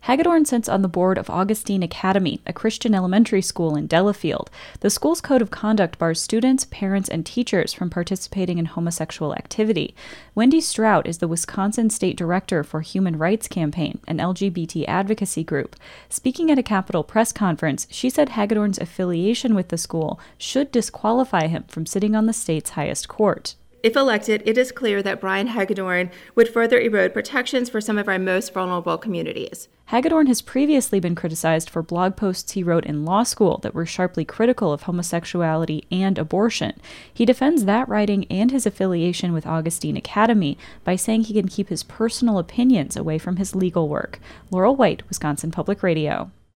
Hagedorn sits on the board of Augustine Academy, a Christian elementary school in Delafield. The school's code of conduct bars students, parents, and teachers from participating in homosexual activity. Wendy Strout is the Wisconsin State Director for Human Rights Campaign, an LGBT advocacy group. Speaking at a Capitol press conference, she said Hagedorn's affiliation with the school should disqualify him from sitting on the state's highest court. If elected, it is clear that Brian Hagedorn would further erode protections for some of our most vulnerable communities. Hagedorn has previously been criticized for blog posts he wrote in law school that were sharply critical of homosexuality and abortion. He defends that writing and his affiliation with Augustine Academy by saying he can keep his personal opinions away from his legal work. Laurel White, Wisconsin Public Radio.